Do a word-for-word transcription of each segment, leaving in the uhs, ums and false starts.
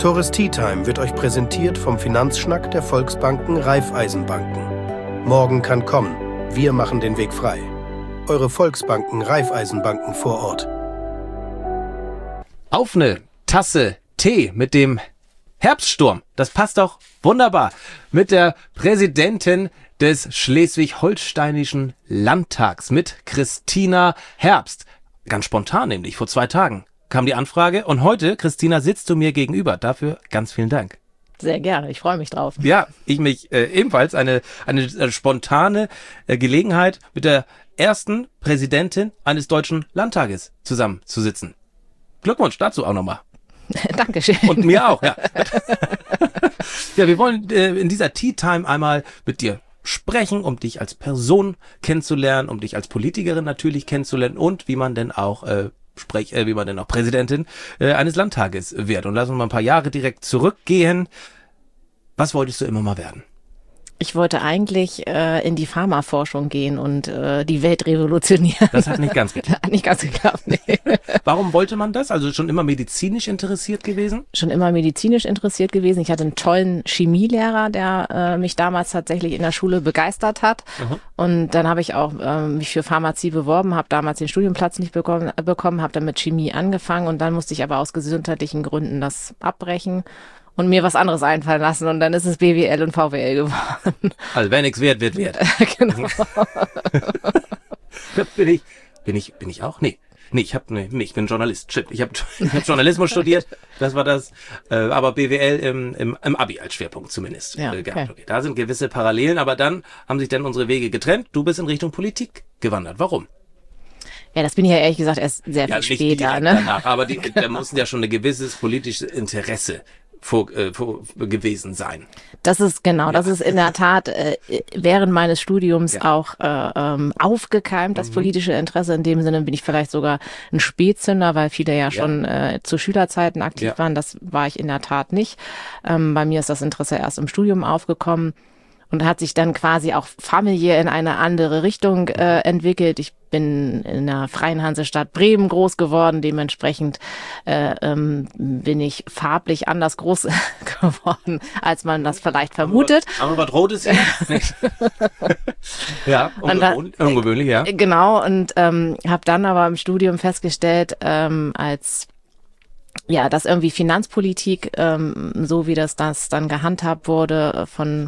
Tourist Tea Time wird euch präsentiert vom Finanzschnack der Volksbanken Raiffeisenbanken. Morgen kann kommen. Wir machen den Weg frei. Eure Volksbanken Raiffeisenbanken vor Ort. Auf eine Tasse Tee mit dem Herbststurm. Das passt doch wunderbar. Mit der Präsidentin des Schleswig-Holsteinischen Landtags, mit Christina Herbst. Ganz spontan nämlich, vor zwei Tagen kam die Anfrage und heute, Christina, sitzt du mir gegenüber. Dafür ganz vielen Dank. Sehr gerne, ich freue mich drauf. Ja, ich mich äh, ebenfalls. Eine, eine, eine spontane äh, Gelegenheit, mit der ersten Präsidentin eines deutschen Landtages zusammenzusitzen. Glückwunsch dazu auch nochmal. Dankeschön. Und mir auch, ja. Ja, wir wollen äh, in dieser Tea Time einmal mit dir sprechen, um dich als Person kennenzulernen, um dich als Politikerin natürlich kennenzulernen und wie man denn auch äh, sprech, äh, wie man denn auch Präsidentin äh, eines Landtages wird. Und lass uns mal ein paar Jahre direkt zurückgehen. Was wolltest du immer mal werden? Ich wollte eigentlich äh, in die Pharmaforschung gehen und äh, die Welt revolutionieren. Das hat nicht ganz geklappt. Hat nicht ganz geklappt, nee. Warum wollte man das? Also schon immer medizinisch interessiert gewesen? Schon immer medizinisch interessiert gewesen. Ich hatte einen tollen Chemielehrer, der äh, mich damals tatsächlich in der Schule begeistert hat. Mhm. Und dann habe ich auch äh, mich für Pharmazie beworben, habe damals den Studienplatz nicht bekommen, bekommen, habe dann mit Chemie angefangen und dann musste ich aber aus gesundheitlichen Gründen das abbrechen und mir was anderes einfallen lassen. Und dann ist es B W L und V W L geworden. Also wer nichts wert, wird wert. Genau. bin ich, bin ich, bin ich auch? Nee. Nee, ich hab, nee, nee, ich bin Journalist. Shit. Ich habe ich hab Journalismus studiert. Das war das. Äh, aber B W L im, im, im Abi als Schwerpunkt zumindest ja, äh, gehabt. okay. Okay. Da sind gewisse Parallelen, aber dann haben sich dann unsere Wege getrennt. Du bist in Richtung Politik gewandert. Warum? Ja, das bin ich ja ehrlich gesagt erst sehr ja, viel nicht später. Ne? Danach, aber die, da muss ja schon ein gewisses politisches Interesse Vor, äh, vor, gewesen sein. Das ist genau, ja. das ist in der Tat äh, während meines Studiums ja. auch äh, ähm, aufgekeimt, das mhm. politische Interesse. In dem Sinne bin ich vielleicht sogar ein Spätzünder, weil viele ja schon ja. Äh, zu Schülerzeiten aktiv ja. waren. Das war ich in der Tat nicht. Ähm, bei mir ist das Interesse erst im Studium aufgekommen und hat sich dann quasi auch familiär in eine andere Richtung äh, entwickelt. Ich bin in der Freien Hansestadt Bremen groß geworden, dementsprechend äh, ähm, bin ich farblich anders groß geworden, als man das vielleicht vermutet. Aber was Rotes ja nicht. Ja, ungewöhnlich, ungewöhnlich, ja. Genau, und ähm, habe dann aber im Studium festgestellt, ähm, als ja, dass irgendwie Finanzpolitik, ähm, so wie das das dann gehandhabt wurde von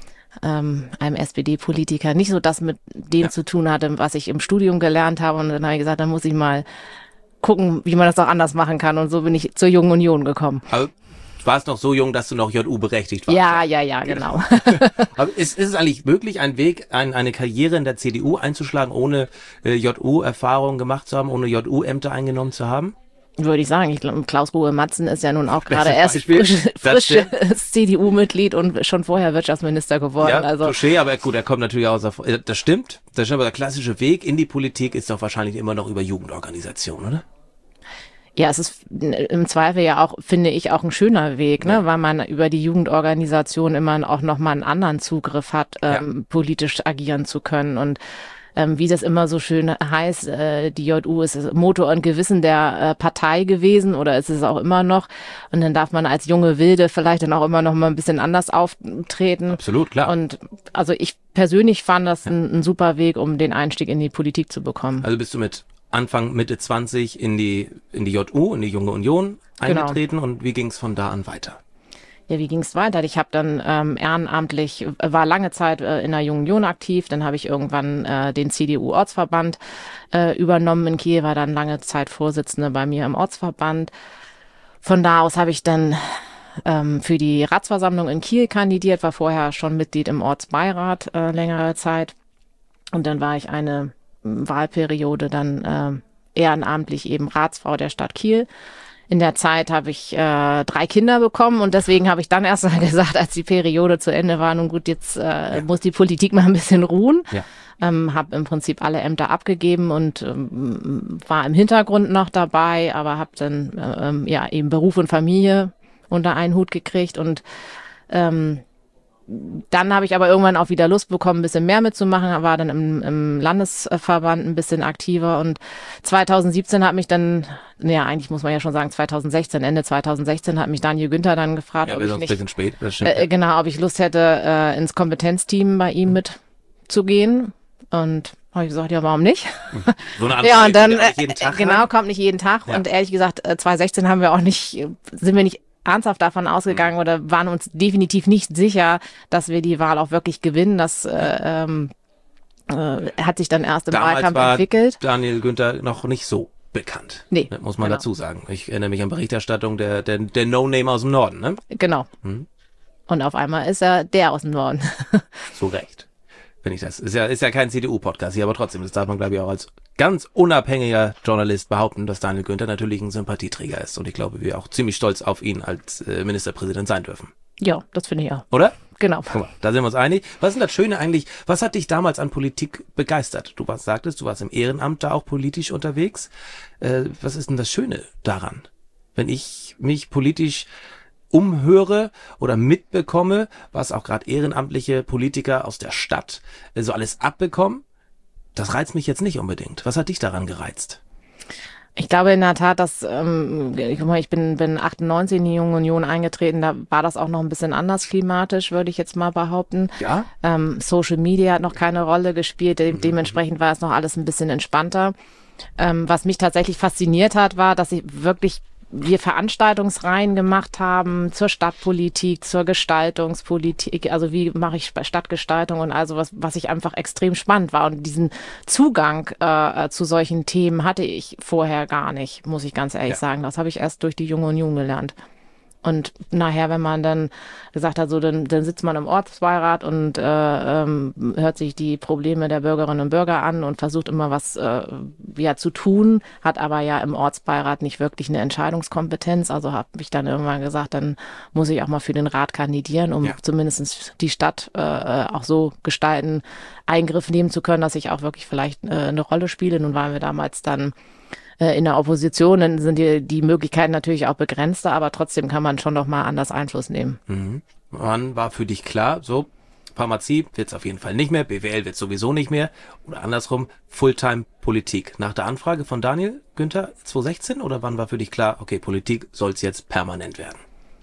ähm, einem S P D-Politiker, nicht so das mit dem ja. zu tun hatte, was ich im Studium gelernt habe. Und dann habe ich gesagt, dann muss ich mal gucken, wie man das auch anders machen kann. Und so bin ich zur Jungen Union gekommen. Aber du warst noch so jung, dass du noch J U berechtigt warst. Ja, ja, ja, genau. Aber ist, ist es eigentlich möglich, einen Weg, ein, eine Karriere in der C D U einzuschlagen, ohne äh, J U-Erfahrung gemacht zu haben, ohne J U-Ämter eingenommen zu haben? Würde ich sagen. Ich glaube, Klaus-Ruhe-Matzen ist ja nun auch gerade erst frisches frische C D U-Mitglied und schon vorher Wirtschaftsminister geworden. Ja, also Touché, aber gut, er kommt natürlich aus der, das stimmt, das stimmt, aber der klassische Weg in die Politik ist doch wahrscheinlich immer noch über Jugendorganisation, oder? Ja, es ist im Zweifel ja auch, finde ich, auch ein schöner Weg, ne, ja. weil man über die Jugendorganisation immer auch nochmal einen anderen Zugriff hat, ähm, ja. politisch agieren zu können. Und Ähm, wie das immer so schön heißt, äh, die J U ist Motor und Gewissen der äh, Partei gewesen oder ist es auch immer noch. Und dann darf man als junge Wilde vielleicht dann auch immer noch mal ein bisschen anders auftreten. Absolut, klar. Und also ich persönlich fand das ja. ein, ein super Weg, um den Einstieg in die Politik zu bekommen. Also bist du mit Anfang, Mitte zwanzig in die in die J U, in die Junge Union eingetreten genau. Und wie ging es von da an weiter? Ja, wie ging es weiter? Ich habe dann ähm, ehrenamtlich, war lange Zeit äh, in der Jungen Union aktiv, dann habe ich irgendwann äh, den C D U-Ortsverband äh, übernommen in Kiel, war dann lange Zeit Vorsitzende bei mir im Ortsverband. Von da aus habe ich dann ähm, für die Ratsversammlung in Kiel kandidiert, war vorher schon Mitglied im Ortsbeirat äh, längere Zeit. Und dann war ich eine Wahlperiode dann äh, ehrenamtlich eben Ratsfrau der Stadt Kiel. In der Zeit habe ich äh, drei Kinder bekommen und deswegen habe ich dann erst mal gesagt, als die Periode zu Ende war, nun gut, jetzt äh, ja. muss die Politik mal ein bisschen ruhen. Ja. Ähm, habe im Prinzip alle Ämter abgegeben und ähm, war im Hintergrund noch dabei, aber habe dann ähm, ja eben Beruf und Familie unter einen Hut gekriegt und ähm, dann habe ich aber irgendwann auch wieder Lust bekommen, ein bisschen mehr mitzumachen, war dann im, im Landesverband ein bisschen aktiver und zweitausendsiebzehn hat mich dann, naja, eigentlich muss man ja schon sagen zweitausendsechzehn, Ende zweitausendsechzehn hat mich Daniel Günther dann gefragt, ja, ob wir ich sind nicht, ein bisschen spät, das stimmt. Äh, genau, ob ich Lust hätte, äh, ins Kompetenzteam bei ihm mitzugehen und habe ich gesagt, ja, warum nicht? So eine Anfrage ja, und dann, kommt ja auch nicht jeden Tag, äh, genau, ne? kommt nicht jeden Tag. Ja. Und ehrlich gesagt, äh, zweitausendsechzehn haben wir auch nicht, sind wir nicht ernsthaft davon ausgegangen mhm. oder waren uns definitiv nicht sicher, dass wir die Wahl auch wirklich gewinnen. Das äh, ähm, äh, hat sich dann erst im Damals Wahlkampf war entwickelt. Daniel Günther noch nicht so bekannt. Nee. Das muss man genau. dazu sagen. Ich erinnere mich an Berichterstattung der, der, der No-Name aus dem Norden, ne? Genau. Mhm. Und auf einmal ist er der aus dem Norden. Zu Recht. Finde ich das. Ist ja, ist ja kein C D U-Podcast hier, aber trotzdem, das darf man, glaube ich, auch als ganz unabhängiger Journalist behaupten, dass Daniel Günther natürlich ein Sympathieträger ist. Und ich glaube, wir auch ziemlich stolz auf ihn als äh, Ministerpräsident sein dürfen. Ja, das finde ich auch. Oder? Genau. Guck mal, da sind wir uns einig. Was ist denn das Schöne eigentlich? Was hat dich damals an Politik begeistert? Du warst, sagtest, du warst im Ehrenamt da auch politisch unterwegs. Äh, was ist denn das Schöne daran? Wenn ich mich politisch umhöre oder mitbekomme, was auch gerade ehrenamtliche Politiker aus der Stadt äh, so alles abbekommen, das reizt mich jetzt nicht unbedingt. Was hat dich daran gereizt? Ich glaube in der Tat, dass ähm, ich, ich bin, bin achtundneunzig in die Junge Union eingetreten, da war das auch noch ein bisschen anders klimatisch, würde ich jetzt mal behaupten. Ja? Ähm, Social Media hat noch keine Rolle gespielt, de- dementsprechend war es noch alles ein bisschen entspannter. Ähm, was mich tatsächlich fasziniert hat, war, dass ich wirklich wir Veranstaltungsreihen gemacht haben zur Stadtpolitik, zur Gestaltungspolitik, also wie mache ich Stadtgestaltung und also was, was ich einfach extrem spannend war. Und diesen Zugang äh, zu solchen Themen hatte ich vorher gar nicht, muss ich ganz ehrlich ja. sagen. Das habe ich erst durch die Junge Union gelernt. Und nachher, wenn man dann gesagt hat, so dann, dann sitzt man im Ortsbeirat und äh, ähm, hört sich die Probleme der Bürgerinnen und Bürger an und versucht immer was äh, ja zu tun, hat aber ja im Ortsbeirat nicht wirklich eine Entscheidungskompetenz. Also habe ich dann irgendwann gesagt, dann muss ich auch mal für den Rat kandidieren, um ja. zumindest die Stadt äh, auch so gestalten, Eingriff nehmen zu können, dass ich auch wirklich vielleicht äh, eine Rolle spiele. Nun waren wir damals dann in der Opposition, dann sind die, die Möglichkeiten natürlich auch begrenzter, aber trotzdem kann man schon noch mal anders Einfluss nehmen. Mhm. Wann war für dich klar, so Pharmazie wird's auf jeden Fall nicht mehr, B W L wird's sowieso nicht mehr oder andersrum, Fulltime-Politik? Nach der Anfrage von Daniel Günther zweitausendsechzehn oder wann war für dich klar, okay, Politik soll's jetzt permanent werden?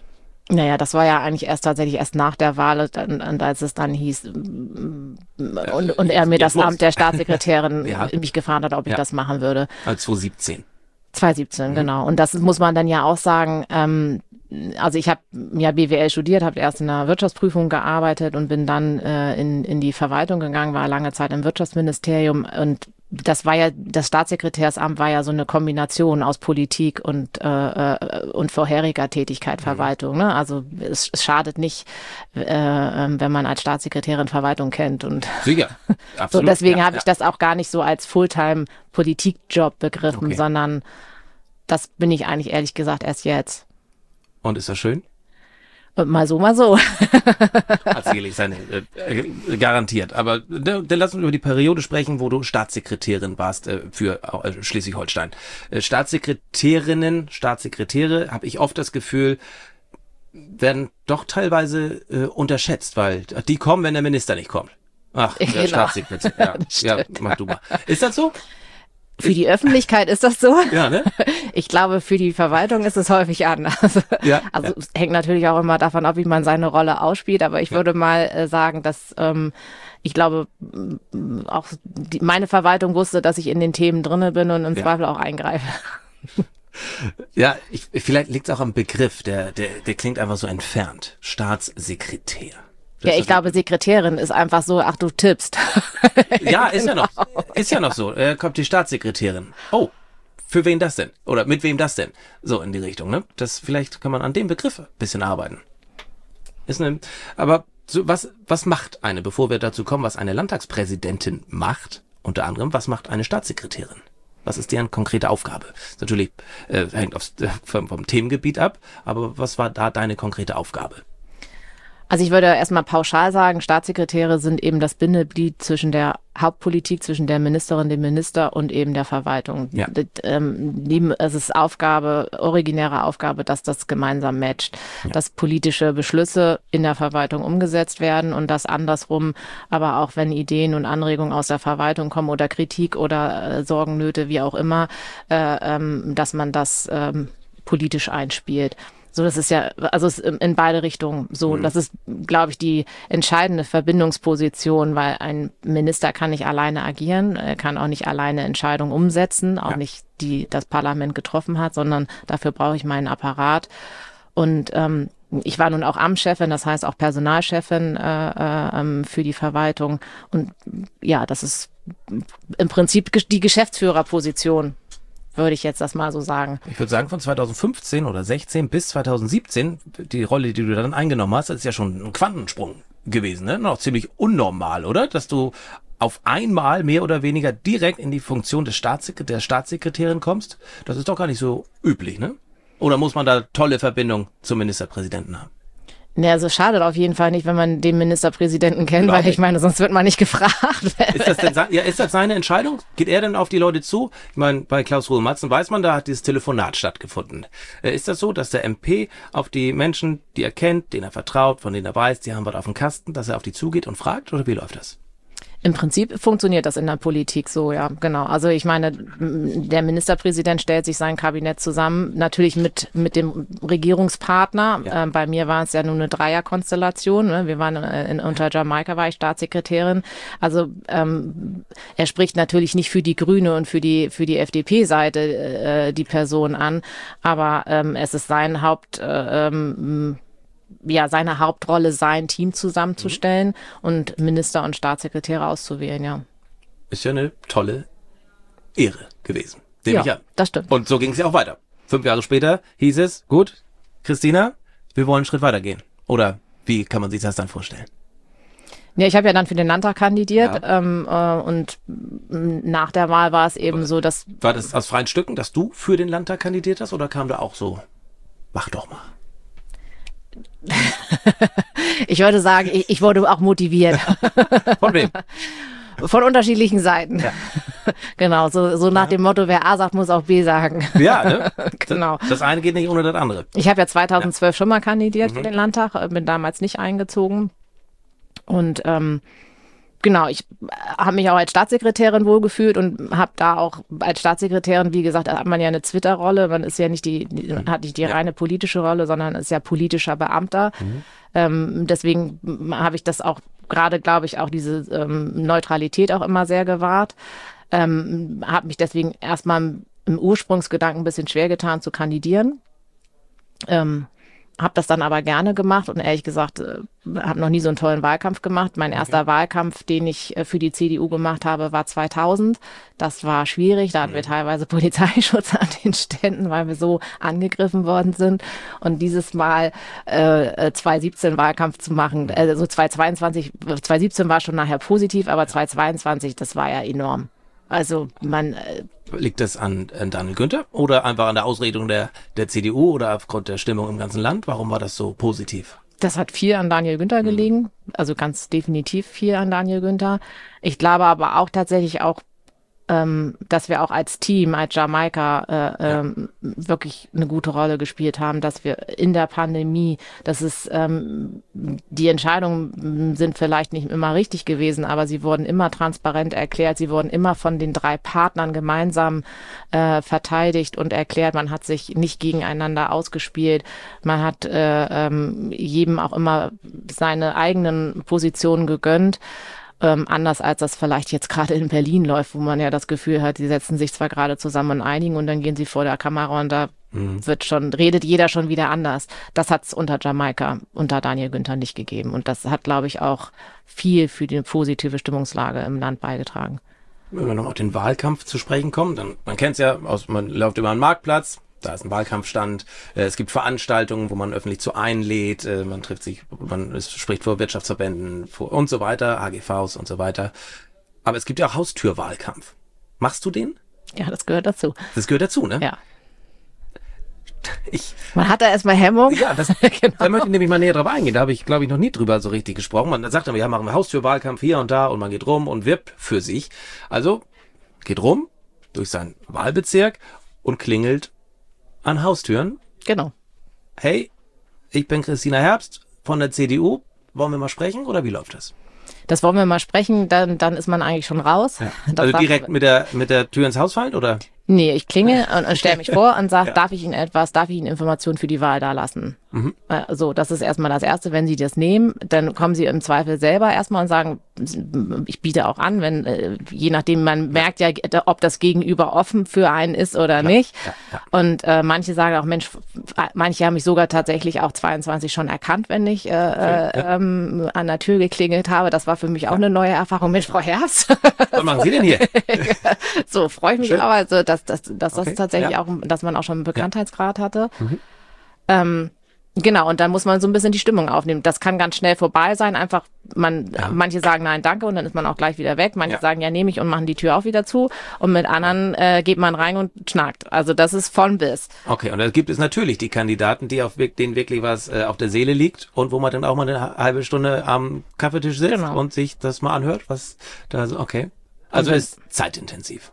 Naja, das war ja eigentlich erst tatsächlich erst nach der Wahl, dann, als es dann hieß und, und er mir das Amt der Staatssekretärin ja. mich gefragt hat, ob ich ja. das machen würde. Also zweitausendsiebzehn. zweitausendsiebzehn, mhm. genau. Und das muss man dann ja auch sagen, ähm, also ich habe ja B W L studiert, habe erst in der Wirtschaftsprüfung gearbeitet und bin dann äh, in, in die Verwaltung gegangen, war lange Zeit im Wirtschaftsministerium und das war ja, das Staatssekretärsamt war ja so eine Kombination aus Politik und äh, und vorheriger Tätigkeit Verwaltung. Ne? Also es, es schadet nicht, äh, wenn man als Staatssekretärin Verwaltung kennt. Und sicher, absolut. So deswegen ja, habe ja. ich das auch gar nicht so als Fulltime-Politikjob begriffen, okay. sondern das bin ich eigentlich ehrlich gesagt erst jetzt. Und ist das schön? Mal so, mal so. Hat sicherlich seine, äh, garantiert. Aber dann, dann lass uns über die Periode sprechen, wo du Staatssekretärin warst äh, für äh, Schleswig-Holstein. Äh, Staatssekretärinnen, Staatssekretäre, habe ich oft das Gefühl, werden doch teilweise äh, unterschätzt, weil die kommen, wenn der Minister nicht kommt. Ach, der genau. Staatssekretär. Ja, ja, mach du mal. Ist das so? Für die Öffentlichkeit ist das so. Ja, ne? Ich glaube, für die Verwaltung ist es häufig anders. Ja, also ja. es hängt natürlich auch immer davon ab, wie man seine Rolle ausspielt. Aber ich ja. würde mal äh, sagen, dass ähm, ich glaube, auch die, meine Verwaltung wusste, dass ich in den Themen drinne bin und im ja. Zweifel auch eingreife. Ja, ich, vielleicht liegt es auch am Begriff. Der, der, der klingt einfach so entfernt. Staatssekretär. Das ja, ich glaube, Sekretärin ist einfach so, ach, du tippst. Ja, ist genau. ja noch, ist ja noch so. Äh, kommt die Staatssekretärin. Oh, für wen das denn? Oder mit wem das denn? So in die Richtung, ne? Das, vielleicht kann man an dem Begriff ein bisschen arbeiten. Ist eine, aber so, was, was macht eine, bevor wir dazu kommen, was eine Landtagspräsidentin macht, unter anderem, was macht eine Staatssekretärin? Was ist deren konkrete Aufgabe? Ist natürlich, äh, hängt aufs, äh, vom, vom Themengebiet ab, aber was war da deine konkrete Aufgabe? Also ich würde erstmal pauschal sagen, Staatssekretäre sind eben das Bindeglied zwischen der Hauptpolitik, zwischen der Ministerin, dem Minister und eben der Verwaltung. Ja. Das, ähm, es ist Aufgabe, originäre Aufgabe, dass das gemeinsam matcht, ja. dass politische Beschlüsse in der Verwaltung umgesetzt werden und dass andersrum, aber auch wenn Ideen und Anregungen aus der Verwaltung kommen oder Kritik oder äh, Sorgen, Nöte, wie auch immer, äh, ähm, dass man das ähm, politisch einspielt. So, das ist ja, also es ist in beide Richtungen so. Mhm. Das ist, glaube ich, die entscheidende Verbindungsposition, weil ein Minister kann nicht alleine agieren, er kann auch nicht alleine Entscheidungen umsetzen, auch ja. nicht die das Parlament getroffen hat, sondern dafür brauche ich meinen Apparat. Und ähm, ich war nun auch Amtschefin, das heißt auch Personalchefin äh, äh, für die Verwaltung. Und ja, das ist im Prinzip die Geschäftsführerposition, würde ich jetzt das mal so sagen. Ich würde sagen, von zweitausendfünfzehn oder sechzehn bis zweitausendsiebzehn, die Rolle, die du dann eingenommen hast, das ist ja schon ein Quantensprung gewesen, ne? Noch ziemlich unnormal, oder? Dass du auf einmal mehr oder weniger direkt in die Funktion des Staatssekret- der Staatssekretärin kommst. Das ist doch gar nicht so üblich, ne? Oder muss man da tolle Verbindung zum Ministerpräsidenten haben? Ne, also schadet auf jeden Fall nicht, wenn man den Ministerpräsidenten kennt, weil ich meine, sonst wird man nicht gefragt. Ist das denn sein, ja, ist das seine Entscheidung? Geht er denn auf die Leute zu? Ich meine, bei Klaus-Ruhe Matzen weiß man, da hat dieses Telefonat stattgefunden. Ist das so, dass der M P auf die Menschen, die er kennt, denen er vertraut, von denen er weiß, die haben was auf dem Kasten, dass er auf die zugeht und fragt, oder wie läuft das? Im Prinzip funktioniert das in der Politik so, ja, genau. Also ich meine, der Ministerpräsident stellt sich sein Kabinett zusammen, natürlich mit mit dem Regierungspartner. Ja. Ähm, bei mir war es ja nur eine Dreierkonstellation. Ne? Wir waren in, unter Jamaika war ich Staatssekretärin. Also ähm, er spricht natürlich nicht für die Grüne und für die für die F D P-Seite äh, die Person an, aber ähm, es ist sein Haupt äh, ähm, ja, seine Hauptrolle, sein Team zusammenzustellen mhm. und Minister und Staatssekretäre auszuwählen, ja. Ist ja eine tolle Ehre gewesen. Ja, ich an. Das stimmt. Und so ging es ja auch weiter. Fünf Jahre später hieß es, gut, Christina, wir wollen einen Schritt weiter gehen. Oder wie kann man sich das dann vorstellen? Ja, ich habe ja dann für den Landtag kandidiert ja. ähm, äh, und nach der Wahl war es eben so, dass... War das aus freien Stücken, dass du für den Landtag kandidiert hast oder kam da auch so, mach doch mal? Ich würde sagen, ich, ich wurde auch motiviert. Von wem? Von unterschiedlichen Seiten. Ja. Genau, so, so nach ja. dem Motto, wer A sagt, muss auch B sagen. Ja, ne? Genau. Das, das eine geht nicht ohne das andere. Ich habe ja zweitausendzwölf ja. schon mal kandidiert mhm. für den Landtag, bin damals nicht eingezogen. Und ähm, genau, ich habe mich auch als Staatssekretärin wohlgefühlt und habe da auch als Staatssekretärin, wie gesagt, hat man ja eine Twitter-Rolle, man ist ja nicht die, die hat nicht die ja. reine politische Rolle, sondern ist ja politischer Beamter. Mhm. Ähm, deswegen habe ich das auch gerade, glaube ich, auch diese ähm, Neutralität auch immer sehr gewahrt. Ähm, habe mich deswegen erstmal im Ursprungsgedanken ein bisschen schwer getan zu kandidieren. Ähm, Habe das dann aber gerne gemacht und ehrlich gesagt, äh, habe noch nie so einen tollen Wahlkampf gemacht. Mein okay. erster Wahlkampf, den ich äh, für die C D U gemacht habe, war zweitausend. Das war schwierig, da hatten wir teilweise Polizeischutz an den Ständen, weil wir so angegriffen worden sind. Und dieses Mal äh, zweitausendsiebzehn Wahlkampf zu machen, also zweitausendzweiundzwanzig, zweitausendsiebzehn war schon nachher positiv, aber zweitausendzweiundzwanzig, das war ja enorm. Also man... Äh, Liegt das an, an Daniel Günther oder einfach an der Ausrichtung der, der C D U oder aufgrund der Stimmung im ganzen Land? Warum war das so positiv? Das hat viel an Daniel Günther gelegen, mhm. also ganz definitiv viel an Daniel Günther. Ich glaube aber auch tatsächlich auch, ähm, dass wir auch als Team, als Jamaika äh, ja. ähm, wirklich eine gute Rolle gespielt haben, dass wir in der Pandemie, dass es ähm, die Entscheidungen sind vielleicht nicht immer richtig gewesen, aber sie wurden immer transparent erklärt, sie wurden immer von den drei Partnern gemeinsam äh, verteidigt und erklärt, man hat sich nicht gegeneinander ausgespielt, man hat äh, ähm, jedem auch immer seine eigenen Positionen gegönnt. Ähm, anders als das vielleicht jetzt gerade in Berlin läuft, wo man ja das Gefühl hat, sie setzen sich zwar gerade zusammen und einigen und dann gehen sie vor der Kamera und da mhm. wird schon, redet jeder schon wieder anders. Das hat es unter Jamaika, unter Daniel Günther nicht gegeben. Und das hat, glaube ich, auch viel für die positive Stimmungslage im Land beigetragen. Wenn wir noch auf den Wahlkampf zu sprechen kommen, dann, man kennt es ja, aus, man läuft über einen Marktplatz, da ist ein Wahlkampfstand, es gibt Veranstaltungen, wo man öffentlich zu einlädt, man trifft sich, man es spricht vor Wirtschaftsverbänden vor und so weiter, H G Vs und so weiter. Aber es gibt ja auch Haustürwahlkampf. Machst du den? Ja, das gehört dazu. Das gehört dazu, ne? Ja. Ich, Man hat da erstmal Hemmung. ja, das, Genau. da möchte ich nämlich mal näher drauf eingehen. Da habe ich, glaube ich, noch nie drüber so richtig gesprochen. Man sagt immer, ja, machen wir Haustürwahlkampf hier und da und man geht rum und wirbt für sich. Also geht rum durch seinen Wahlbezirk und klingelt an Haustüren. Genau. Hey, ich bin Christina Herbst von der C D U. Wollen wir mal sprechen oder wie läuft das? Das wollen wir mal sprechen, dann, dann ist man eigentlich schon raus. Ja. Das Also war- direkt mit der mit der Tür ins Haus fallen oder? Nee, ich klinge und, und stelle mich vor und sage, Ja. darf ich Ihnen etwas, darf ich Ihnen Informationen für die Wahl da lassen? Mhm. Äh, So, das ist erstmal das Erste. Wenn Sie das nehmen, dann kommen Sie im Zweifel selber erstmal und sagen, ich biete auch an, wenn, äh, je nachdem, man merkt ja, ob das Gegenüber offen für einen ist oder nicht. Ja, ja. Und äh, manche sagen auch, Mensch, f- manche haben mich sogar tatsächlich auch zweiundzwanzig schon erkannt, wenn ich äh, ja. äh, ähm, an der Tür geklingelt habe. Das war für mich auch eine neue Erfahrung. Mensch, Frau Herbst. Was machen Sie denn hier? So, freue ich mich Schön. aber, also, dass, dass, dass das Okay, tatsächlich ja. auch, dass man auch schon einen Bekanntheitsgrad hatte. Ähm, genau, und dann muss man so ein bisschen die Stimmung aufnehmen. Das kann ganz schnell vorbei sein. Einfach, man, Ja. manche sagen nein, danke, und dann ist man auch gleich wieder weg. Manche Ja. sagen ja, nehme ich, und machen die Tür auch wieder zu. Und mit anderen äh, geht man rein und schnackt. Also das ist von bis. Okay, und da gibt es natürlich die Kandidaten, die auf wirk- denen wirklich was äh, auf der Seele liegt und wo man dann auch mal eine halbe Stunde am Kaffeetisch sitzt Genau. und sich das mal anhört, was da so, okay. Also Und ist zeitintensiv.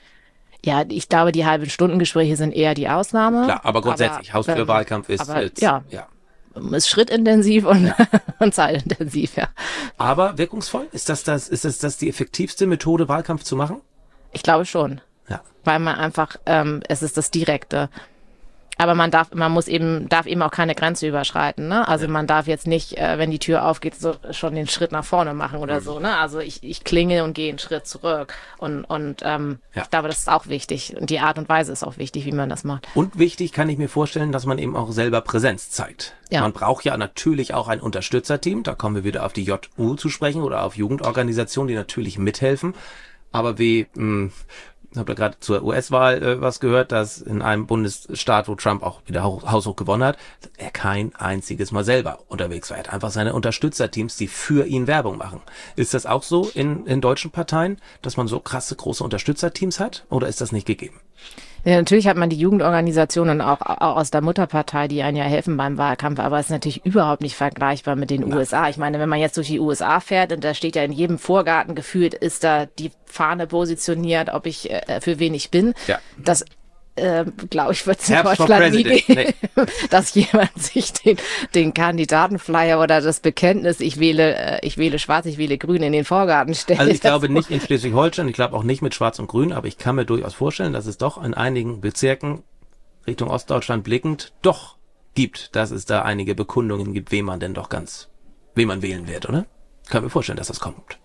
Ja, ich glaube, die halben Stundengespräche sind eher die Ausnahme. Klar, aber grundsätzlich, Aber, Haustürwahlkampf ist aber, jetzt, ja. ja. ist schrittintensiv und, und zeitintensiv, ja. Aber wirkungsvoll? Ist das das, ist das, das die effektivste Methode, Wahlkampf zu machen? Ich glaube schon. Ja. Weil man einfach, ähm, es ist das Direkte. Aber man darf, man muss eben, darf eben auch keine Grenze überschreiten, ne? Also man darf jetzt nicht, äh, wenn die Tür aufgeht, so schon den Schritt nach vorne machen oder so, ne? Also ich, ich klinge und gehe einen Schritt zurück. Und, und ähm, Ja. ich glaube, das ist auch wichtig. Und die Art und Weise ist auch wichtig, wie man das macht. Und wichtig kann ich mir vorstellen, dass man eben auch selber Präsenz zeigt. Ja. Man braucht ja natürlich auch ein Unterstützerteam. Da kommen wir wieder auf die J U zu sprechen oder auf Jugendorganisationen, die natürlich mithelfen. Aber wie, mh, ich habe da gerade zur U S-Wahl äh, was gehört, dass in einem Bundesstaat, wo Trump auch wieder hau- haushoch gewonnen hat, er kein einziges Mal selber unterwegs war. Er hat einfach seine Unterstützerteams, die für ihn Werbung machen. Ist das auch so in, in deutschen Parteien, dass man so krasse, große Unterstützerteams hat? Oder ist das nicht gegeben? Ja, natürlich hat man die Jugendorganisationen auch, auch aus der Mutterpartei, die einen ja helfen beim Wahlkampf, aber es ist natürlich überhaupt nicht vergleichbar mit den U S A. Ich meine, wenn man jetzt durch die U S A fährt und da steht ja in jedem Vorgarten gefühlt, ist da die Fahne positioniert, ob ich äh, für wen ich bin. Ja. Das äh, glaube ich, wird es in Herbst for Deutschland nie President. geben, dass jemand sich den, den Kandidatenflyer oder das Bekenntnis, ich wähle, äh, ich wähle schwarz, ich wähle grün, in den Vorgarten stellt. Also ich Das- glaube nicht in Schleswig-Holstein, ich glaube auch nicht mit Schwarz und Grün, aber ich kann mir durchaus vorstellen, dass es doch in einigen Bezirken Richtung Ostdeutschland blickend doch gibt, dass es da einige Bekundungen gibt, wen man denn doch ganz, wen man wählen wird, oder? Ich kann mir vorstellen, dass das kommt.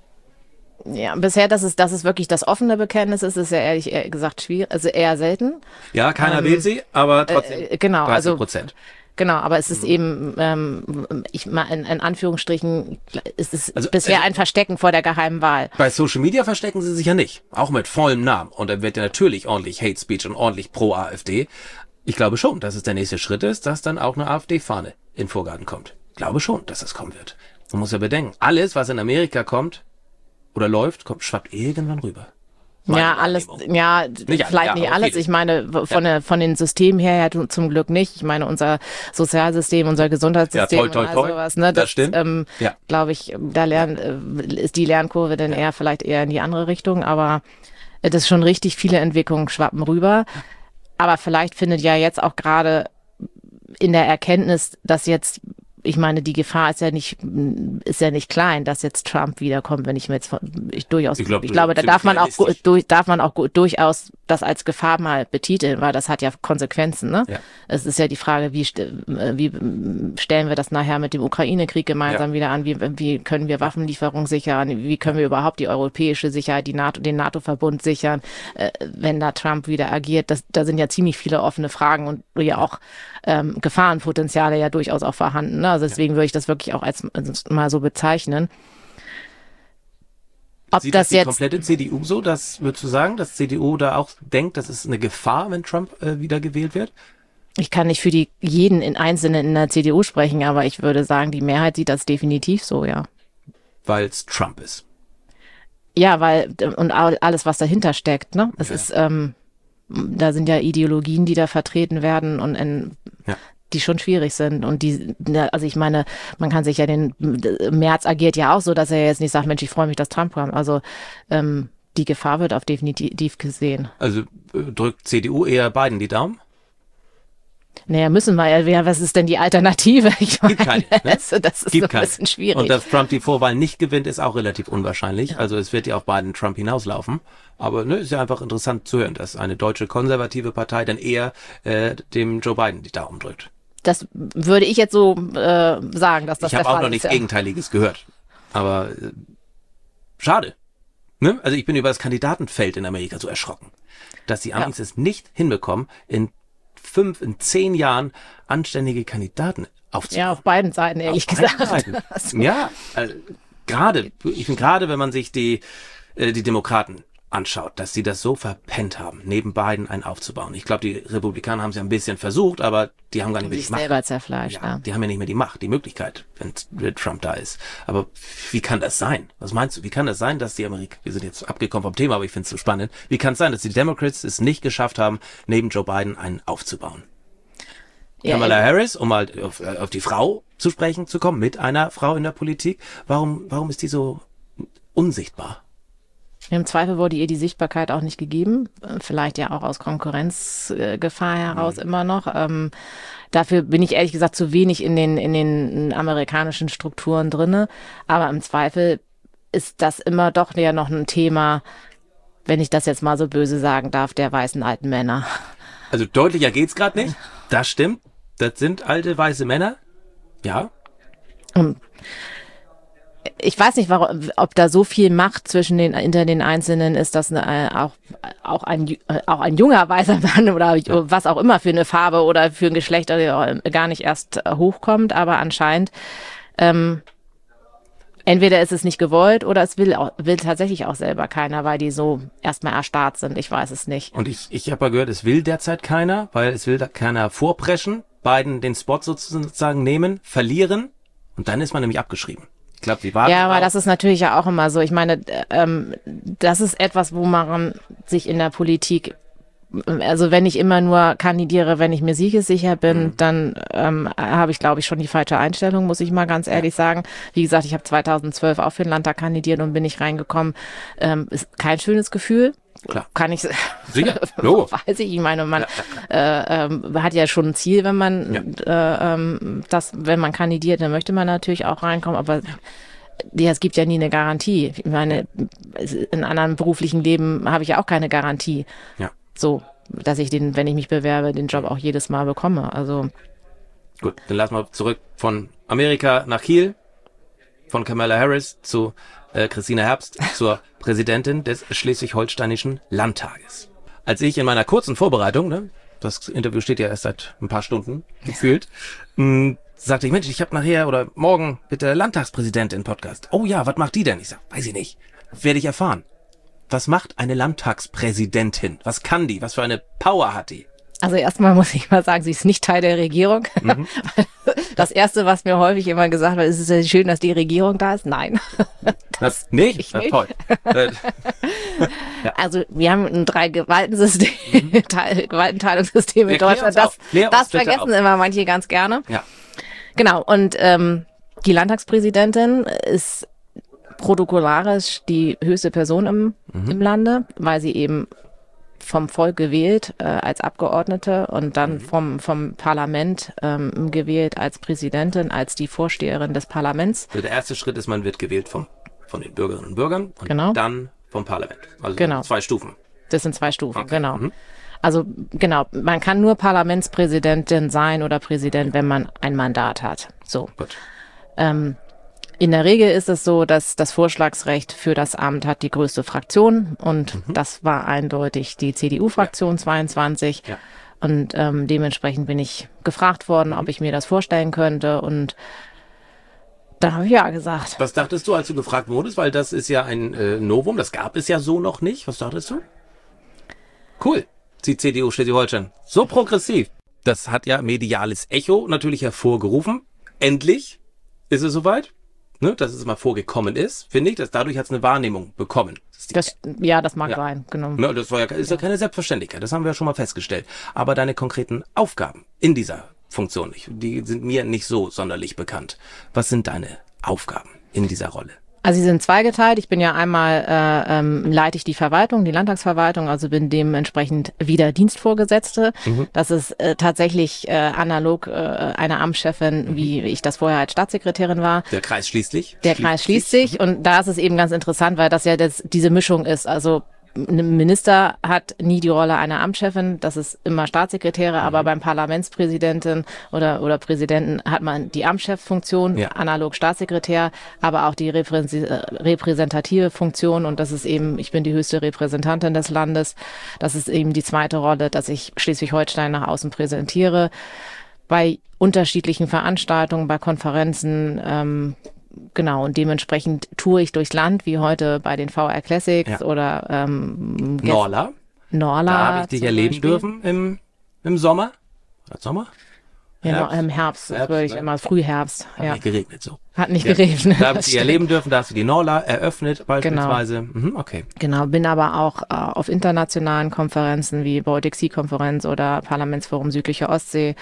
Ja, bisher, dass es, dass es wirklich das offene Bekenntnis ist, ist ja ehrlich eher gesagt schwierig, also eher selten. Ja, keiner wählt sie, aber trotzdem äh, genau, dreißig also- Prozent. Genau, aber es ist eben, ähm, ich mal in, in Anführungsstrichen, ist es Also, bisher also- ein Verstecken vor der geheimen Wahl. Bei Social Media verstecken sie sich ja nicht, auch mit vollem Namen. Und dann wird ja natürlich ordentlich Hate Speech und ordentlich pro AfD. Ich glaube schon, dass es der nächste Schritt ist, dass dann auch eine AfD-Fahne in den Vorgarten kommt. Ich glaube schon, dass das kommen wird. Man muss ja bedenken, alles, was in Amerika kommt oder läuft, kommt, schwappt irgendwann rüber. Meine Ja, alles, Wahrnehmung. ja, Nicht alle, vielleicht ja, nicht aber alles. vieles. Ich meine, von, der, von den Systemen her ja zum Glück nicht. Ich meine, unser Sozialsystem, unser Gesundheitssystem Ja, toi, toi, und all toi. sowas, ne, Das stimmt. Ähm, Ja. glaube ich, da lernen, äh, ist die Lernkurve dann eher vielleicht eher in die andere Richtung, aber äh, das ist schon richtig, viele Entwicklungen schwappen rüber. Aber vielleicht findet ja jetzt auch gerade in der Erkenntnis, dass jetzt, ich meine, die Gefahr ist ja nicht, ist ja nicht klein, dass jetzt Trump wiederkommt, wenn ich mir jetzt von, ich durchaus, Ich ich, glaub, glaube, da ziemlich darf man auch, gu- realistisch. durch, darf man auch gu- durchaus das als Gefahr mal betiteln, weil das hat ja Konsequenzen, ne? Ja. Es ist ja die Frage, wie, st- äh, wie äh, stellen wir das nachher mit dem Ukraine-Krieg gemeinsam Ja. wieder an? Wie, wie können wir Waffenlieferungen sichern? Wie können wir überhaupt die europäische Sicherheit, die NATO, den NATO-Verbund sichern, äh, wenn da Trump wieder agiert? Das, da sind ja ziemlich viele offene Fragen und ja auch ähm, Gefahrenpotenziale ja durchaus auch vorhanden. Ne? Also deswegen würde ich das wirklich auch als, als mal so bezeichnen. Ob Sieht das das die jetzt komplette C D U so, das würdest du sagen, dass C D U da auch denkt, das ist eine Gefahr, wenn Trump äh, wieder gewählt wird? Ich kann nicht für die jeden in Einzelnen in der C D U sprechen, aber ich würde sagen, die Mehrheit sieht das definitiv so, ja. Weil es Trump ist. Ja, weil, und all- alles, was dahinter steckt, ne? Es Ja. ist, ähm, da sind ja Ideologien, die da vertreten werden und in, ja. die schon schwierig sind. Und die, also ich meine, man kann sich ja den, Merz agiert ja auch so, dass er jetzt nicht sagt, Mensch, ich freue mich, dass Trump kam. Also ähm, die Gefahr wird auf definitiv gesehen. Also drückt C D U eher Biden die Daumen? Naja, müssen wir ja, was ist denn die Alternative? Ich meine, Gibt keine, ne? also das ist Gibt so ein bisschen schwierig. Und dass Trump die Vorwahl nicht gewinnt, ist auch relativ unwahrscheinlich. Also es wird ja auf Biden Trump hinauslaufen. Aber ne, ist ja einfach interessant zu hören, dass eine deutsche konservative Partei dann eher äh, dem Joe Biden die Daumen drückt. Das würde ich jetzt so äh, sagen, dass das ich der Fall ist. Ich habe auch noch nichts ja. Gegenteiliges gehört. Aber äh, schade. Ne? Also ich bin über das Kandidatenfeld in Amerika so erschrocken, dass die Amis ja. es nicht hinbekommen, in fünf, in zehn Jahren anständige Kandidaten aufzubauen. Ja, auf beiden Seiten, ehrlich auf gesagt. Seiten. Also. Ja, also, gerade, ich finde gerade, wenn man sich die, äh, die Demokraten anschaut, dass sie das so verpennt haben, neben Biden einen aufzubauen. Ich glaube, die Republikaner haben es ja ein bisschen versucht, aber die haben gar nicht mehr die Macht. Selber zerfleischt, ja, ja. Die haben ja nicht mehr die Macht, die Möglichkeit, wenn Trump da ist. Aber wie kann das sein? Was meinst du? Wie kann das sein, dass die Amerikaner, wir sind jetzt abgekommen vom Thema, aber ich finde es so spannend, wie kann es sein, dass die Democrats es nicht geschafft haben, neben Joe Biden einen aufzubauen? Ja, Kamala ja. Harris, um mal auf, auf die Frau zu sprechen zu kommen, mit einer Frau in der Politik, warum, warum ist die so unsichtbar? Im Zweifel wurde ihr die Sichtbarkeit auch nicht gegeben, vielleicht ja auch aus Konkurrenzgefahr heraus mhm. immer noch. Ähm, dafür bin ich ehrlich gesagt zu wenig in den in den amerikanischen Strukturen drinne. Aber im Zweifel ist das immer doch ja noch ein Thema, wenn ich das jetzt mal so böse sagen darf, der weißen alten Männer. Also deutlicher geht's gerade nicht. Das stimmt. Das sind alte weiße Männer. Ja. Und ich weiß nicht, warum, ob da so viel Macht zwischen den hinter den Einzelnen ist, dass eine, auch auch ein auch ein junger weißer Mann oder ja. was auch immer für eine Farbe oder für ein Geschlecht gar nicht erst hochkommt, aber anscheinend ähm, entweder ist es nicht gewollt oder es will auch, will tatsächlich auch selber keiner, weil die so erstmal erstarrt sind. Ich weiß es nicht. Und ich ich habe ja gehört, es will derzeit keiner, weil es will da keiner vorpreschen, Biden den Spot sozusagen nehmen, verlieren und dann ist man nämlich abgeschrieben. Ich glaub, die warten ja, aber auf. das ist natürlich ja auch immer so. Ich meine, ähm, das ist etwas, wo man sich in der Politik, also wenn ich immer nur kandidiere, wenn ich mir siegessicher bin, mhm. dann ähm, habe ich, glaube ich, schon die falsche Einstellung, muss ich mal ganz ehrlich ja. sagen. Wie gesagt, ich habe zweitausendzwölf auch für den Landtag kandidiert und bin nicht reingekommen. Ähm, ist kein schönes Gefühl. Klar. Kann ich, sicher, no. weiß ich, ich meine, man ja. Äh, ähm, hat ja schon ein Ziel, wenn man ja. äh, ähm, das, wenn man kandidiert, dann möchte man natürlich auch reinkommen, aber ja. ja, es gibt ja nie eine Garantie. Ich meine, in anderen beruflichen Leben habe ich ja auch keine Garantie. Ja. So, dass ich den, wenn ich mich bewerbe, den Job auch jedes Mal bekomme. Also gut, dann lassen wir zurück von Amerika nach Kiel, von Kamala Harris zu äh, Christina Herbst zur Präsidentin des Schleswig-Holsteinischen Landtages. Als ich in meiner kurzen Vorbereitung, ne, das Interview steht ja erst seit ein paar Stunden gefühlt, mh, sagte ich, Mensch, ich habe nachher oder morgen mit der Landtagspräsidentin Podcast. Oh ja, was macht die denn? Ich sag, weiß ich nicht. Werde ich erfahren. Was macht eine Landtagspräsidentin? Was kann die? Was für eine Power hat die? Also erstmal muss ich mal sagen, sie ist nicht Teil der Regierung. Mhm. Das Erste, was mir häufig immer gesagt wird, ist es ja schön, dass die Regierung da ist. Nein. Das, das nicht? Ich nicht. Toll. Ja. Also wir haben ein Drei-Gewaltensystem, mhm. Gewaltenteilungssystem in Deutschland. Das, das vergessen auf. immer manche ganz gerne. Ja. Genau. Und ähm, die Landtagspräsidentin ist protokollarisch die höchste Person im, mhm. im Lande, weil sie eben vom Volk gewählt äh, als Abgeordnete und dann mhm. vom vom Parlament ähm, gewählt als Präsidentin, als die Vorsteherin des Parlaments. Also der erste Schritt ist, man wird gewählt vom von den Bürgerinnen und Bürgern und genau. dann vom Parlament. Also genau. zwei Stufen. Das sind zwei Stufen, okay. genau. Mhm. Also genau, man kann nur Parlamentspräsidentin sein oder Präsident, wenn man ein Mandat hat. So. Gut. Ähm, In der Regel ist es so, dass das Vorschlagsrecht für das Amt hat die größte Fraktion und mhm. das war eindeutig die C D U-Fraktion ja. zweiundzwanzig. Ja. Und ähm, dementsprechend bin ich gefragt worden, mhm. ob ich mir das vorstellen könnte und da habe ich ja gesagt. Was dachtest du, als du gefragt wurdest? Weil das ist ja ein äh, Novum, das gab es ja so noch nicht. Was dachtest du? Cool, die C D U Schleswig-Holstein. So progressiv. Das hat ja mediales Echo natürlich hervorgerufen. Endlich ist es soweit. ne, dass es mal vorgekommen ist, finde ich, dass dadurch hat es eine Wahrnehmung bekommen. Das, ja, das mag ja. sein, genau. Ne, das war ja, ist ja. ja keine Selbstverständlichkeit, das haben wir ja schon mal festgestellt. Aber deine konkreten Aufgaben in dieser Funktion, die sind mir nicht so sonderlich bekannt. Was sind deine Aufgaben in dieser Rolle? Also sie sind zweigeteilt. Ich bin ja einmal, äh, ähm, leite ich die Verwaltung, die Landtagsverwaltung, also bin dementsprechend wieder Dienstvorgesetzte. Mhm. Das ist äh, tatsächlich äh, analog äh, einer Amtschefin, mhm. wie ich das vorher als Staatssekretärin war. Der Kreis schließt sich. Der Kreis schließt sich. Und da ist es eben ganz interessant, weil das ja das, diese Mischung ist. Also ein Minister hat nie die Rolle einer Amtschefin, das ist immer Staatssekretäre, mhm. aber beim Parlamentspräsidenten oder oder Präsidenten hat man die Amtscheffunktion, ja. analog Staatssekretär, aber auch die repräsentative Funktion und das ist eben, ich bin die höchste Repräsentantin des Landes, das ist eben die zweite Rolle, dass ich Schleswig-Holstein nach außen präsentiere, bei unterschiedlichen Veranstaltungen, bei Konferenzen, ähm, genau, und dementsprechend toure ich durchs Land, wie heute bei den V R Classics ja. oder ähm, Norla. Norla. Da habe ich dich erleben Beispiel. dürfen im, im Sommer. Oder Sommer? Ja, Herbst. Im Herbst, Herbst würde ich ne? immer, Frühherbst. Hat ja. nicht geregnet so. Hat nicht ja. geregnet. Da habe ich dich erleben dürfen, da hast du die Norla eröffnet beispielsweise. Genau. Mhm, okay. Genau, bin aber auch äh, auf internationalen Konferenzen wie Baltic Sea Konferenz oder Parlamentsforum Südliche Ostsee.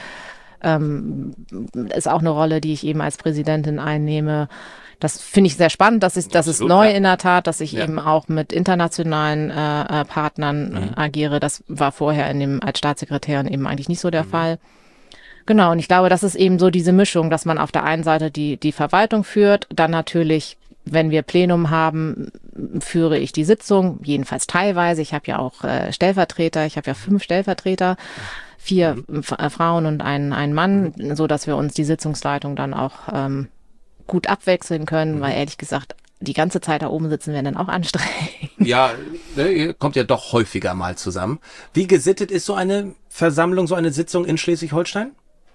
Ähm, ist auch eine Rolle, die ich eben als Präsidentin einnehme. Das finde ich sehr spannend. Das ist, das Absolut, ist neu ja. in der Tat, dass ich ja. eben auch mit internationalen äh, Partnern mhm. äh, agiere. Das war vorher in dem als Staatssekretärin eben eigentlich nicht so der mhm. Fall. Genau. Und ich glaube, das ist eben so diese Mischung, dass man auf der einen Seite die die Verwaltung führt, dann natürlich, wenn wir Plenum haben, führe ich die Sitzung, jedenfalls teilweise. Ich habe ja auch äh, Stellvertreter. Ich habe ja fünf Stellvertreter. Vier mhm. Frauen und ein, ein Mann, mhm. so dass wir uns die Sitzungsleitung dann auch ähm, gut abwechseln können, mhm. weil ehrlich gesagt, die ganze Zeit da oben sitzen wäre dann auch anstrengend. Ja, ne, ihr kommt ja doch häufiger mal zusammen. Wie gesittet ist so eine Versammlung, so eine Sitzung in Schleswig-Holstein?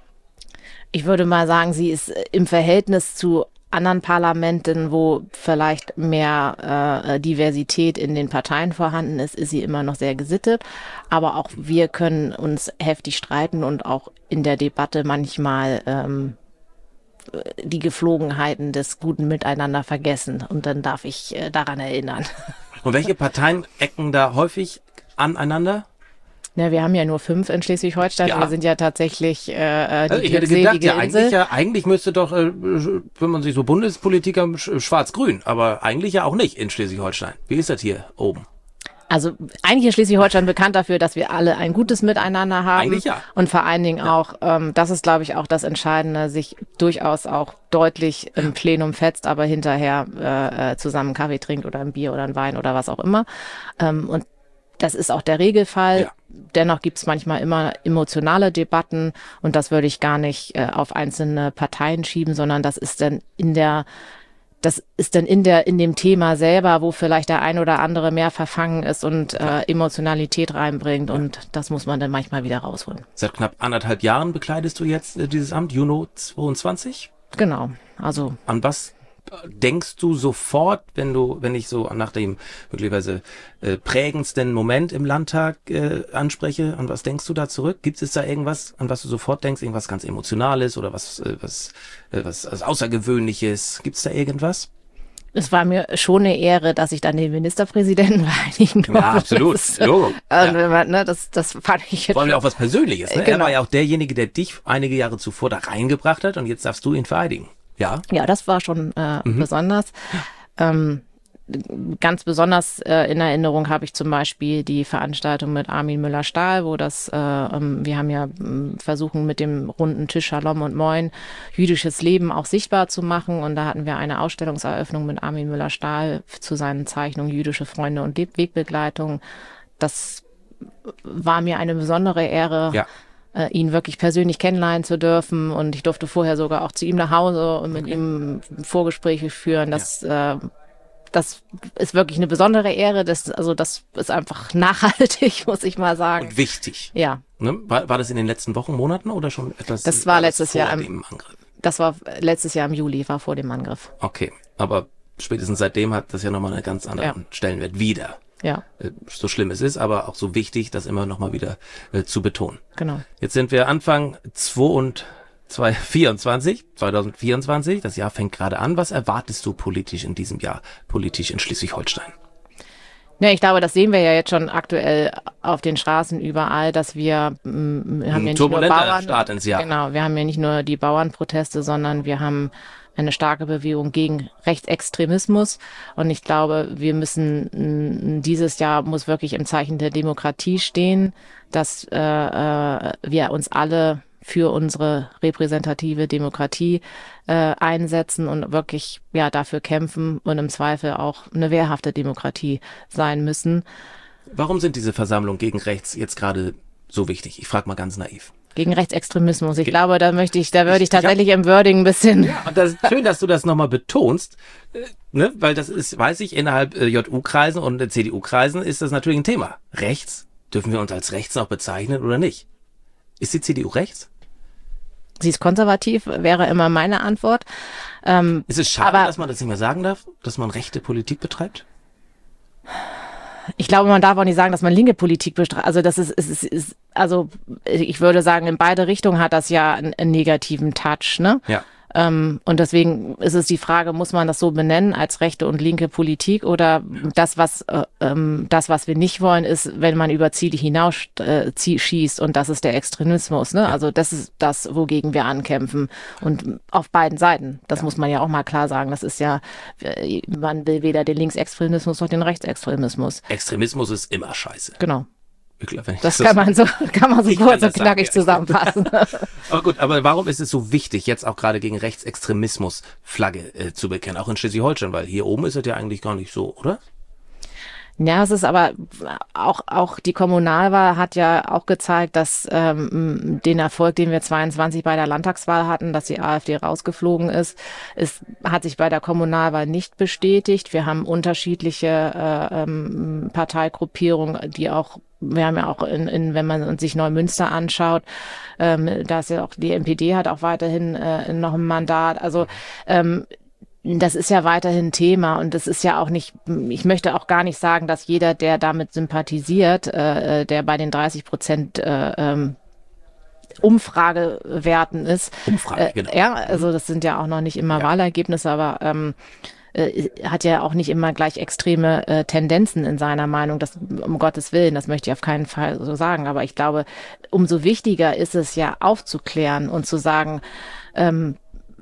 Ich würde mal sagen, sie ist im Verhältnis zu anderen Parlamenten, wo vielleicht mehr äh, Diversität in den Parteien vorhanden ist, ist sie immer noch sehr gesittet. Aber auch wir können uns heftig streiten und auch in der Debatte manchmal ähm, die Geflogenheiten des guten Miteinander vergessen. Und dann darf ich äh, daran erinnern. Und welche Parteien ecken da häufig aneinander? Ja, wir haben ja nur fünf in Schleswig-Holstein. Ja. Wir sind ja tatsächlich äh, die also ich hätte gedacht, ja, eigentlich, ja, eigentlich müsste doch, äh, wenn man sich so Bundespolitiker, schwarz-grün, aber eigentlich ja auch nicht in Schleswig-Holstein. Wie ist das hier oben? Also eigentlich ist Schleswig-Holstein bekannt dafür, dass wir alle ein gutes Miteinander haben. Eigentlich ja. Und vor allen Dingen ja. auch, ähm, das ist, glaube ich, auch das Entscheidende, sich durchaus auch deutlich im Plenum fetzt, aber hinterher äh, zusammen Kaffee trinkt oder ein Bier oder ein Wein oder was auch immer. Ähm, und das ist auch der Regelfall. Ja. Dennoch gibt es manchmal immer emotionale Debatten und das würde ich gar nicht äh, auf einzelne Parteien schieben, sondern das ist dann in der, das ist dann in der, in dem Thema selber, wo vielleicht der ein oder andere mehr verfangen ist und äh, Emotionalität reinbringt ja. und das muss man dann manchmal wieder rausholen. Seit knapp anderthalb Jahren bekleidest du jetzt äh, dieses Amt, Juni zweiundzwanzig? Genau, also. An was denkst du sofort, wenn du, wenn ich so nach dem möglicherweise äh, prägendsten Moment im Landtag äh, anspreche, an was denkst du da zurück? Gibt es da irgendwas, an was du sofort denkst, irgendwas ganz Emotionales oder was, äh, was, äh, was, was Außergewöhnliches? Gibt es da irgendwas? Es war mir schon eine Ehre, dass ich dann den Ministerpräsidenten vereinigen durfte. Ja, absolut. Das, Logo. Äh, ja. ne, das, das fand ich jetzt. Vor allem auch was Persönliches. Ne? Genau. Er war ja auch derjenige, der dich einige Jahre zuvor da reingebracht hat und jetzt darfst du ihn vereidigen. Ja. Ja, das war schon äh, mhm. besonders. Ähm, ganz besonders äh, in Erinnerung habe ich zum Beispiel die Veranstaltung mit Armin Müller-Stahl, wo das, äh, ähm, wir haben ja äh, versuchen mit dem runden Tisch Shalom und Moin jüdisches Leben auch sichtbar zu machen und da hatten wir eine Ausstellungseröffnung mit Armin Müller-Stahl zu seinen Zeichnungen Jüdische Freunde und Wegbegleitung. Das war mir eine besondere Ehre. Ja. ihn wirklich persönlich kennenlernen zu dürfen und ich durfte vorher sogar auch zu ihm nach Hause und mit okay. ihm Vorgespräche führen. Das, ja. äh, das ist wirklich eine besondere Ehre. Das, also das ist einfach nachhaltig, muss ich mal sagen. Und wichtig. Ja. Ne? War, war das in den letzten Wochen, Monaten oder schon etwas? Das war, war letztes das Jahr im Angriff. Das war letztes Jahr im Juli, war vor dem Angriff. Okay, aber spätestens seitdem hat das ja nochmal einen ganz anderen ja. Stellenwert wieder. Ja. So schlimm es ist, aber auch so wichtig, das immer noch mal wieder äh, zu betonen. Genau. Jetzt sind wir Anfang zweiundzwanzig zweitausendvierundzwanzig, zweitausendvierundzwanzig, das Jahr fängt gerade an. Was erwartest du politisch in diesem Jahr, politisch in Schleswig-Holstein? Ja, ich glaube, das sehen wir ja jetzt schon aktuell auf den Straßen überall, dass wir, wir haben ja nicht nur Bauern, Start ins Jahr. Genau, wir haben ja nicht nur die Bauernproteste, sondern wir haben eine starke Bewegung gegen Rechtsextremismus. Und ich glaube, wir müssen, dieses Jahr muss wirklich im Zeichen der Demokratie stehen, dass äh, wir uns alle für unsere repräsentative Demokratie äh, einsetzen und wirklich ja dafür kämpfen und im Zweifel auch eine wehrhafte Demokratie sein müssen. Warum sind diese Versammlungen gegen rechts jetzt gerade so wichtig? Ich frage mal ganz naiv. Gegen Rechtsextremismus. Ich Ge- glaube, da möchte ich, da würde ich tatsächlich ich hab, im Wording ein bisschen. Ja, und das ist schön, dass du das nochmal betonst, äh, ne? Weil das ist, weiß ich, innerhalb äh, J U-Kreisen und äh, C D U-Kreisen ist das natürlich ein Thema. Rechts? Dürfen wir uns als rechts noch bezeichnen oder nicht? Ist die C D U rechts? Sie ist konservativ, wäre immer meine Antwort. Ähm, ist es schade, aber, dass man das nicht mehr sagen darf, dass man rechte Politik betreibt? Ich glaube, man darf auch nicht sagen, dass man linke Politik bestreitet. Also das ist, ist, ist, also ich würde sagen, in beide Richtungen hat das ja einen, einen negativen Touch, ne? Ja. Ähm, und deswegen ist es die Frage, muss man das so benennen als rechte und linke Politik oder das, was äh, ähm, das, was wir nicht wollen, ist, wenn man über Ziele hinaus äh, schießt und das ist der Extremismus, ne? Ja. Also das ist das, wogegen wir ankämpfen und auf beiden Seiten. Das ja. muss man ja auch mal klar sagen. Das ist ja, man will weder den Linksextremismus noch den Rechtsextremismus. Extremismus ist immer scheiße. Genau. Glaub, das, das kann man so, kann man so kurz und knackig sagen, zusammenfassen. Aber gut, aber warum ist es so wichtig, jetzt auch gerade gegen Rechtsextremismus Flagge äh, zu bekennen, auch in Schleswig-Holstein, weil hier oben ist es ja eigentlich gar nicht so, oder? Ja, es ist aber auch, auch die Kommunalwahl hat ja auch gezeigt, dass ähm, den Erfolg, den wir zweiundzwanzig bei der Landtagswahl hatten, dass die AfD rausgeflogen ist, ist hat sich bei der Kommunalwahl nicht bestätigt. Wir haben unterschiedliche äh, ähm, Parteigruppierungen, die auch wir haben ja auch, in, in, wenn man sich Neumünster anschaut, ähm, da ist ja auch die N P D hat auch weiterhin äh, noch ein Mandat. Also ähm, das ist ja weiterhin Thema und das ist ja auch nicht, ich möchte auch gar nicht sagen, dass jeder, der damit sympathisiert, äh, der bei den dreißig Prozent äh, ähm, Umfragewerten ist. Umfrage, genau. Äh, ja, also das sind ja auch noch nicht immer ja. Wahlergebnisse, aber ähm, äh, hat ja auch nicht immer gleich extreme äh, Tendenzen in seiner Meinung, das um Gottes Willen, das möchte ich auf keinen Fall so sagen, aber ich glaube, umso wichtiger ist es ja aufzuklären und zu sagen, ähm,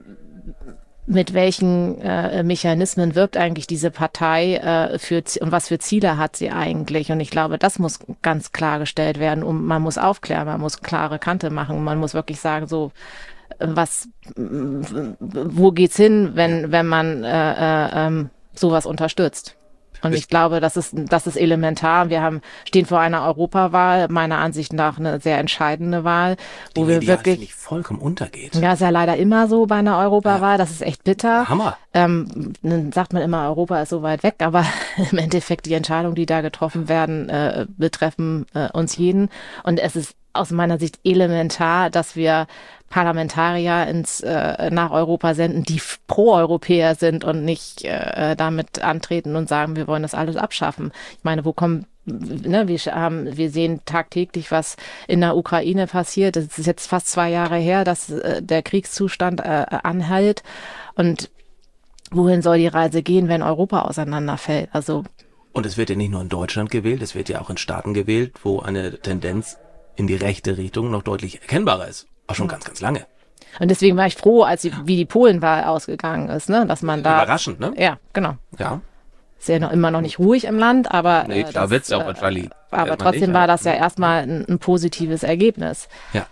mit welchen äh, Mechanismen wirkt eigentlich diese Partei äh, für und was für Ziele hat sie eigentlich? Und ich glaube, das muss ganz klargestellt werden. Und man muss aufklären, man muss klare Kante machen, man muss wirklich sagen, so was, wo geht's hin, wenn wenn man äh, äh, ähm, sowas unterstützt? Und ich glaube, das ist, das ist elementar. Wir haben, stehen vor einer Europawahl, meiner Ansicht nach eine sehr entscheidende Wahl, wo die wir Medial, wirklich, nicht vollkommen untergeht. Ja, ist ja leider immer so bei einer Europawahl. Ja. Das ist echt bitter. Hammer. Ähm, dann sagt man immer, Europa ist so weit weg, aber im Endeffekt die Entscheidungen, die da getroffen werden, äh, betreffen äh, uns jeden. Und es ist aus meiner Sicht elementar, dass wir Parlamentarier ins äh, nach Europa senden, die Pro-Europäer sind und nicht äh, damit antreten und sagen, wir wollen das alles abschaffen. Ich meine, wo kommen, ne, wir haben, wir sehen tagtäglich, was in der Ukraine passiert. Es ist jetzt fast zwei Jahre her, dass äh, der Kriegszustand äh, anhält. Und wohin soll die Reise gehen, wenn Europa auseinanderfällt? Also und es wird ja nicht nur in Deutschland gewählt, es wird ja auch in Staaten gewählt, wo eine Tendenz in die rechte Richtung noch deutlich erkennbarer ist. Auch schon ganz, ganz lange. Und deswegen war ich froh, als die, wie die Polenwahl ausgegangen ist, ne, dass man da. Überraschend, ne? Ja, genau. Ja. Ist ja noch immer noch nicht ruhig im Land, aber. Nee, da wird's ja auch wahrscheinlich. Äh, aber trotzdem nicht, war das ja erstmal ein, ein positives Ergebnis. Ja.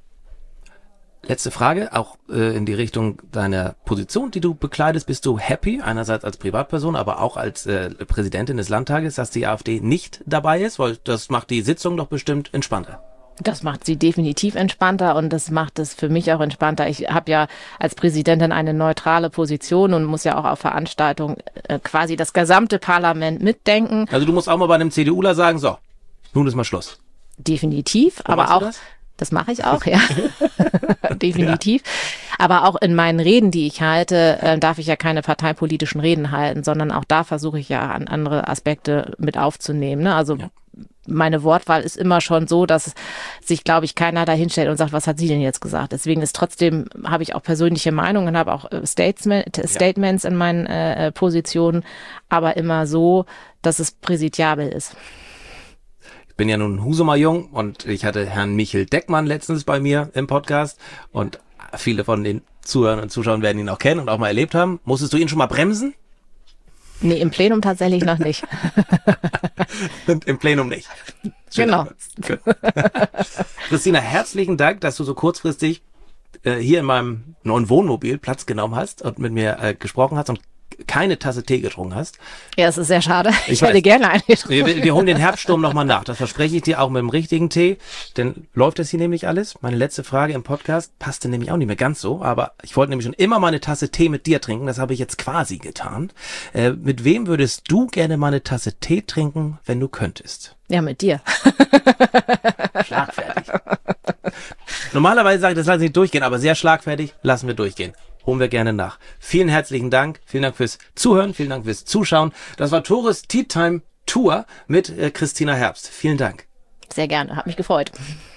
Letzte Frage, auch äh, in die Richtung deiner Position, die du bekleidest. Bist du happy, einerseits als Privatperson, aber auch als äh, Präsidentin des Landtages, dass die AfD nicht dabei ist? Weil das macht die Sitzung doch bestimmt entspannter. Das macht sie definitiv entspannter und das macht es für mich auch entspannter. Ich habe ja als Präsidentin eine neutrale Position und muss ja auch auf Veranstaltungen äh, quasi das gesamte Parlament mitdenken. Also du musst auch mal bei einem CDUler sagen, so, nun ist mal Schluss. Definitiv, Wo aber auch, das? das mache ich auch, ja, definitiv. Ja. Aber auch in meinen Reden, die ich halte, äh, darf ich ja keine parteipolitischen Reden halten, sondern auch da versuche ich ja an andere Aspekte mit aufzunehmen. Ne? Also ja. meine Wortwahl ist immer schon so, dass sich, glaube ich, keiner da hinstellt und sagt, was hat sie denn jetzt gesagt? Deswegen ist trotzdem, habe ich auch persönliche Meinungen, habe auch Statement, ja. Statements in meinen äh, Positionen, aber immer so, dass es präsidiabel ist. Ich bin ja nun Husumer Jung und ich hatte Herrn Michel Deckmann letztens bei mir im Podcast und viele von den Zuhörern und Zuschauern werden ihn auch kennen und auch mal erlebt haben. Musstest du ihn schon mal bremsen? Nee, im Plenum tatsächlich noch nicht. Und im Plenum nicht. Schön. Genau. Christina, herzlichen Dank, dass du so kurzfristig äh, hier in meinem neuen Wohnmobil Platz genommen hast und mit mir äh, gesprochen hast und keine Tasse Tee getrunken hast. Ja, es ist sehr schade. Ich, ich hätte weiß. gerne eine getrunken. Wir, wir holen den Herbststurm nochmal nach. Das verspreche ich dir auch mit dem richtigen Tee. Denn läuft das hier nämlich alles? Meine letzte Frage im Podcast passte nämlich auch nicht mehr ganz so. Aber ich wollte nämlich schon immer mal eine Tasse Tee mit dir trinken. Das habe ich jetzt quasi getan. Äh, mit wem würdest du gerne mal eine Tasse Tee trinken, wenn du könntest? Ja, mit dir. Schlagfertig. Normalerweise sage ich, das lasse ich nicht durchgehen, aber sehr schlagfertig lassen wir durchgehen. Holen wir gerne nach. Vielen herzlichen Dank. Vielen Dank fürs Zuhören. Vielen Dank fürs Zuschauen. Das war Tores Tea Time Tour mit äh, Christina Herbst. Vielen Dank. Sehr gerne. Hat mich gefreut.